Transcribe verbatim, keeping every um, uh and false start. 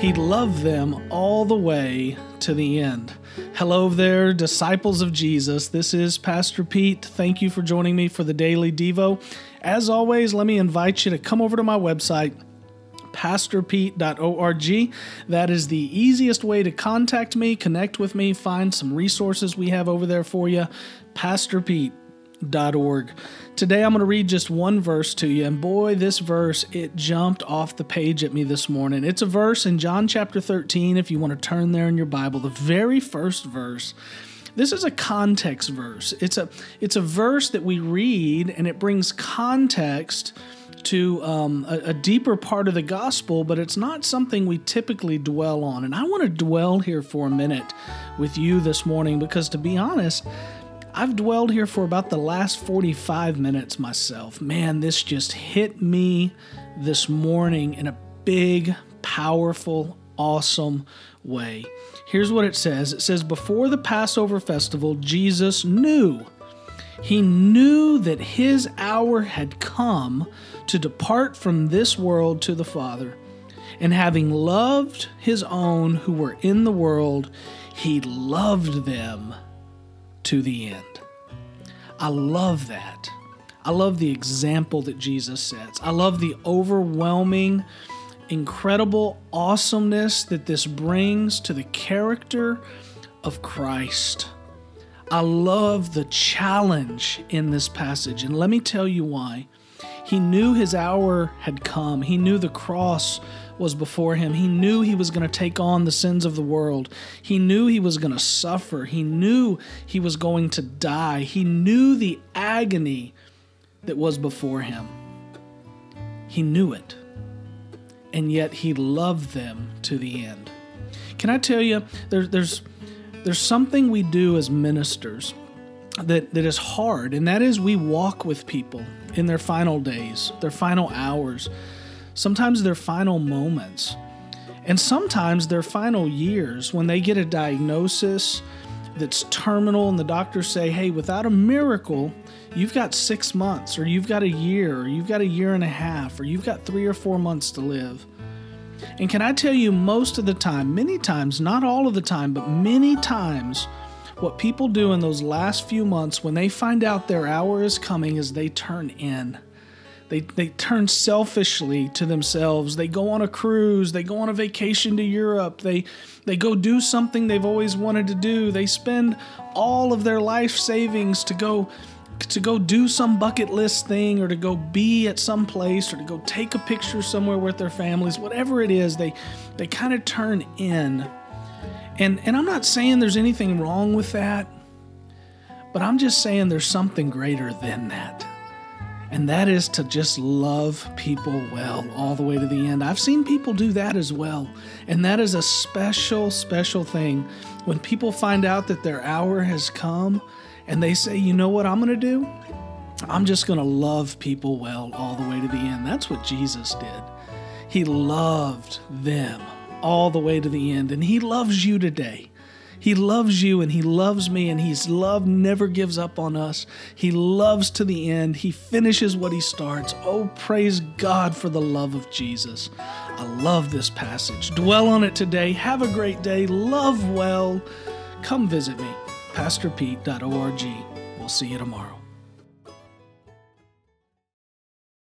He loved them all the way to the end. Hello there, disciples of Jesus. This is Pastor Pete. Thank you for joining me for the Daily Devo. As always, let me invite you to come over to my website, pastor pete dot org. That is the easiest way to contact me, connect with me, find some resources we have over there for you, pastor pete dot org. Today I'm going to read just one verse to you, and boy, this verse, it jumped off the page at me this morning. It's a verse in John chapter thirteen, if you want to turn there in your Bible, the very first verse. This is a context verse. It's a, it's a verse that we read, and it brings context to um, a, a deeper part of the gospel, but it's not something we typically dwell on. And I want to dwell here for a minute with you this morning because, to be honest, I've dwelled here for about the last forty-five minutes myself. Man, this just hit me this morning in a big, powerful, awesome way. Here's what it says. It says, before the Passover festival, Jesus knew. He knew that his hour had come to depart from this world to the Father. And having loved his own who were in the world, he loved them to the end. I love that. I love the example that Jesus sets. I love the overwhelming, incredible awesomeness that this brings to the character of Christ. I love the challenge in this passage, and let me tell you why. He knew his hour had come. He knew the cross was before him. He knew he was going to take on the sins of the world. He knew he was going to suffer. He knew he was going to die. He knew the agony that was before him. He knew it. And yet he loved them to the end. Can I tell you, there, there's there's something we do as ministers that, that is hard, and that is we walk with people in their final days, their final hours, sometimes their final moments, and sometimes their final years when they get a diagnosis that's terminal and the doctors say, hey, without a miracle, you've got six months, or you've got a year, or you've got a year and a half, or you've got three or four months to live. And can I tell you, most of the time, many times, not all of the time, but many times, what people do in those last few months when they find out their hour is coming is they turn in. They they turn selfishly to themselves. They go on a cruise. They go on a vacation to Europe. They they go do something they've always wanted to do. They spend all of their life savings to go to go do some bucket list thing, or to go be at some place, or to go take a picture somewhere with their families. Whatever it is, they they kind of turn in. And and I'm not saying there's anything wrong with that, but I'm just saying there's something greater than that. And that is to just love people well all the way to the end. I've seen people do that as well. And that is a special, special thing when people find out that their hour has come and they say, you know what I'm going to do? I'm just going to love people well all the way to the end. That's what Jesus did. He loved them all the way to the end. And he loves you today. He loves you and he loves me, and his love never gives up on us. He loves to the end. He finishes what he starts. Oh, praise God for the love of Jesus. I love this passage. Dwell on it today. Have a great day. Love well. Come visit me, pastor pete dot org. We'll see you tomorrow.